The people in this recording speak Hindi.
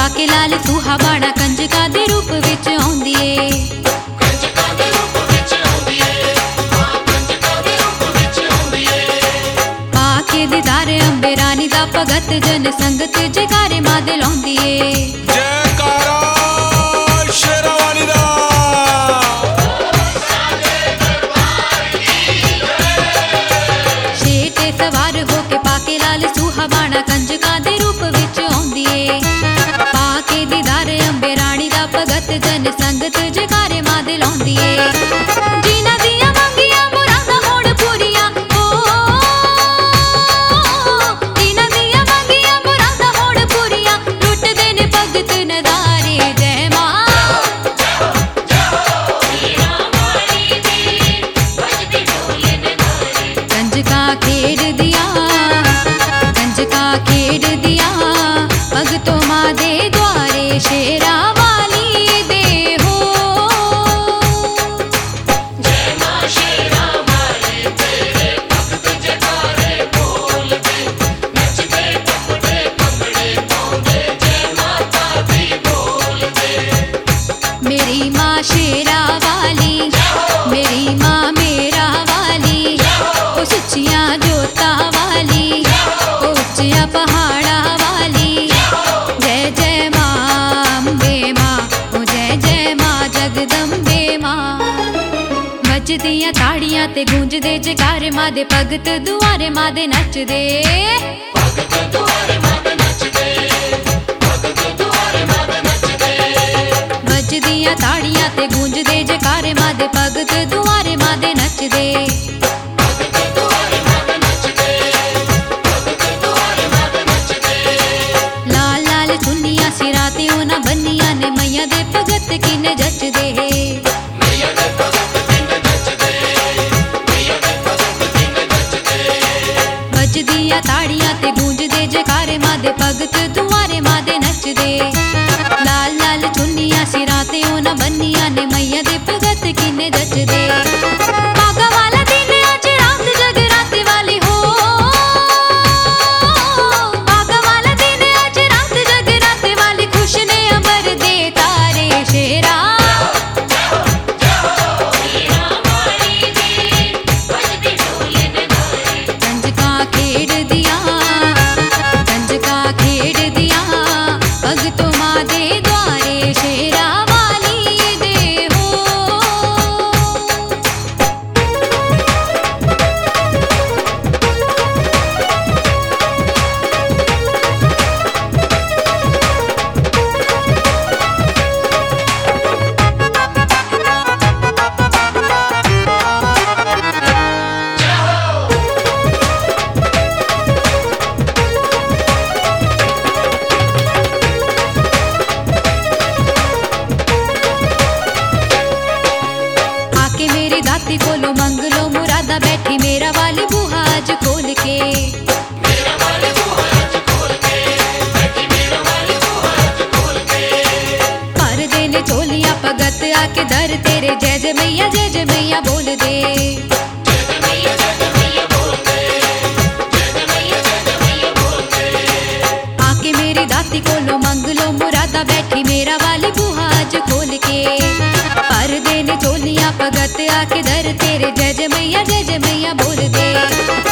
के लाल सूहा बाणा कंजका दे रूप विच आउंदी ए। पाके दीदार अंबे रानी दा भगत जन संगत जगारे मां दे लाउंदी ए। जयकारा शेरावाली दा। शेर ते सवार होके पाके लाल सूहा बाणा कंजका दे रूप विच आउंदी ए। पाके दीदार अंबे रानी दा भगत जन संगत जगारे मां दे लाउंदी ए। जिन्हां दियां मंगियां मुरादां होण पूरियां, ओ जिन्हां दियां मंगियां मुरादां होण पूरियां, लुटदे ने भगत नदारे। जय मां कंजका खेड़ दिया, कंजका खेड़ दिया, भगतों मां दे द्वारे शेरा वाली दे हो। जय मां शेरा वाली तेरे भगत जगारे बोलदे, नचदे टपदे भंगड़े पाउंदे, जय माता दी बोलदे। मेरी मां शेरा वाली, मेरी मां मेरा वाली, ओ सच्चियां जोता वाली, ओ उच्चिया पहाड़ा वाली। जय जय मां अम्बे मां, ओ जय जय मां जगदम्बे मां। वजदियां ताड़ियां ते गूंजदे जयकारे मां दे, भगत दुआरे मां दे नचदे। भगत दुआरे मां दे नचदे, भगत दुआरे मां दे नचदे। वजदियां ताड़ियां ते गूंजदे जयकारे मां दे, भगत दुआरे मां दे नचदे। भगत दुआरे मां दे नचदे, भगत दुआरे मां दे नचदे। लाल लाल चुन्नियां सिरां ते उन्हां बन्नियां ने, मैया दे भगत किन्ने जचदे। मैया दे भगत किन्ने नचदे, मैया दे भगत किन्ने नचदे। वजदियां ताड़ियां ते गूंजदे जयकारे मां दे, भगत दुआरे मां दे नचदे। लाल लाल चुन्नियां सिरां ते उन्हां बन्नियां ने, मैया दे भगत किन्ने जचदे। भागा वाला दिन अज रात जगराते वाली हो, भागा वाला दिन अज रात जगराते वाली, खुश ने अमर दे तारे शेरा। कंजका खेड़ दिया, कंजका खेड़ दिया, भगतों मां दे द्वारे शेरा वाली दे हो। आके मेरी दाती कोलो मंग लो मुरादा, बैठी मेरा वाली बूहा अज खोल के। मेरा वाली बूहा अज खोल के, बैठी मेरा वाली बूहा अज खोल के। भर दे ने चोलियां भगत आके दर तेरे, जय जय मैया जय जय मैया बोल दे। जय जय मैया बोल दे, जय जय मैया बोल दे। आके मेरी दाती कोलो मंग लो मुरादा, बैठी मेरा वाली बूहा अज खोल के। भर दे ने चोलियां भगत आके दर तेरे, जय जय मैया बोल दे।